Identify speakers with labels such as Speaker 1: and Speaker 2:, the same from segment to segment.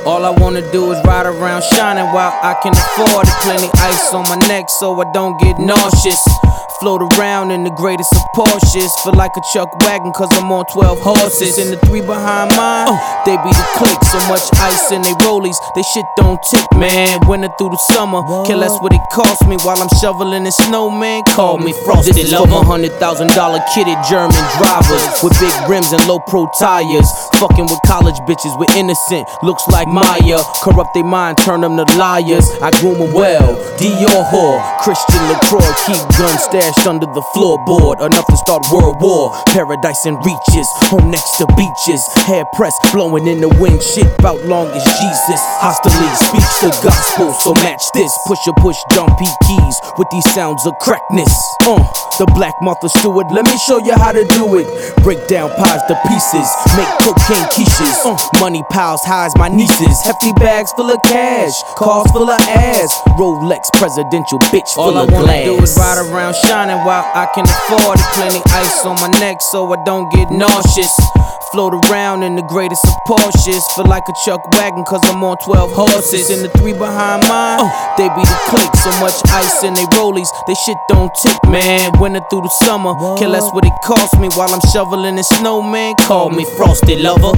Speaker 1: All I wanna do is ride around shining while I can afford it. Plenty ice on my neck so I don't get nauseous. Float around in the greatest of Porsches. Feel like a Chuck wagon cause I'm on 12 horses. And the three behind mine, they be the click. So much ice in they rollies, they shit don't tick, man. Winter through the summer, care less what it cost me. While I'm shoveling in snow, man, call me Frosty. This is for my $100,000 kitted German drivers with big rims and low pro tires. Fucking with college bitches with innocent looks like Maya. Corrupt they mind, turn them to liars. I groom them well, Dior whore, Christian LaCroix. Keep guns stashed under the floorboard, enough to start world war. Paradise and reaches, home next to beaches. Hair pressed, blowing in the wind, shit bout long as Jesus. Hostily speaks the gospel, so match this. Push, John P. Keys with these sounds of crackness. The Black Martha Stewart, let me show you how to do it. Break down pies to pieces, make cocaine quiches. Money piles high as my nieces. Hefty bags full of cash, cars full of ass. Rolex presidential bitch full of glass. All I wanna do is ride around shining while I can afford it. Plenty ice on my neck so I don't get nauseous. Float around in the greatest of Porsches. Feel like a Chuck wagon cause I'm on 12 horses. And the three behind mine, they be the click. So much ice in they rollies, they shit don't tick, man. Winter through the summer, care less what it cost me. While I'm shoveling in snow, man, call me Frosty Lover.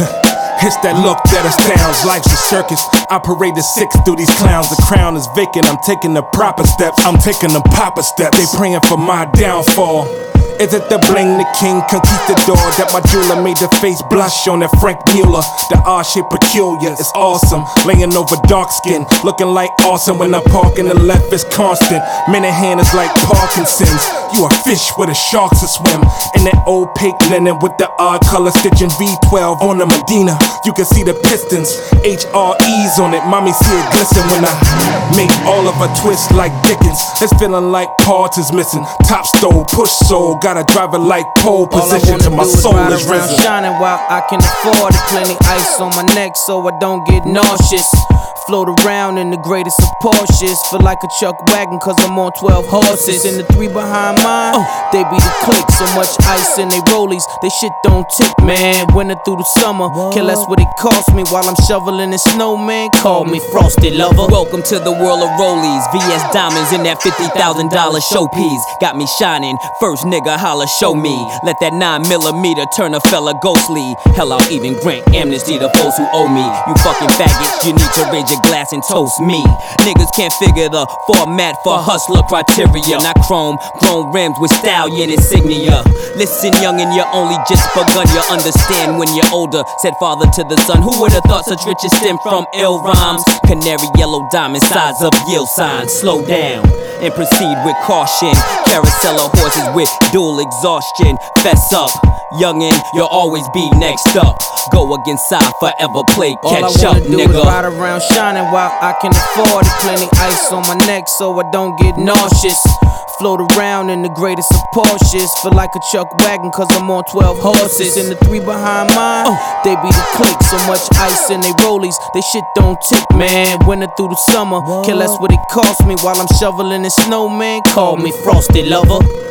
Speaker 2: It's that look that astounds. Life's a circus. I parade the six through these clowns. The crown is vacant. I'm taking the proper steps. I'm taking the proper steps. They praying for my downfall. Is it the bling, the king conquistador? That my jeweler made the face blush on that Frank Mueller. The R-shape peculiar, it's awesome. Laying over dark skin, looking like awesome. When I park in the left, it's constant. Minahan is like Parkinson's. You a fish with a shark to swim. In that opaque linen with the odd color stitching V12 on the Medina. You can see the pistons, HREs on it. Mommy see it glisten when I make all of a twist like Dickens. It's feeling like parts is missing. Top stove, push soul, gotta drive it like pole position till my soul is risen.
Speaker 1: Shining while I can afford it. Plenty ice on my neck so I don't get nauseous. Float around in the greatest of Porsches. Feel like a Chuck wagon cause I'm on 12 horses. And the three behind mine, they be the click. So much ice in they rollies, they shit don't tick, man. Winter through the summer, care less what it cost me. While I'm shoveling in snow, man, call me Frosty Lover.
Speaker 3: Welcome to the world of rollies, VS diamonds in that $50,000 showpiece. Got me shining, first nigga holla show me. Let that 9mm turn a fella ghostly. Hell, I'll even grant amnesty to foes who owe me. You fucking faggots, you need to raise your glass and toast me. Niggas can't figure the format for hustler criteria. Not chrome rims with stallion insignia. Listen, youngin', you only just begun. You understand when you're older. Said father to the son. Who would've thought such riches stem from ill rhymes? Canary yellow diamond, size of yield signs. Slow down and proceed with caution. Carousel of horses with dual exhaustion. Fess up, youngin', you'll always be next up. Go against side, forever play catch up, nigga. All I wanna do is
Speaker 1: ride around shining while I can afford it. Plenty ice on my neck so I don't get nauseous. Float around in the greatest of Porsches. Feel like a Chuck wagon cause I'm on 12 horses. And the three behind mine, they be the click. So much ice in they rollies, they shit don't tick, man. Winter through the summer, care less what it cost me. While I'm shoveling in snow, man, call me Frosty Lover.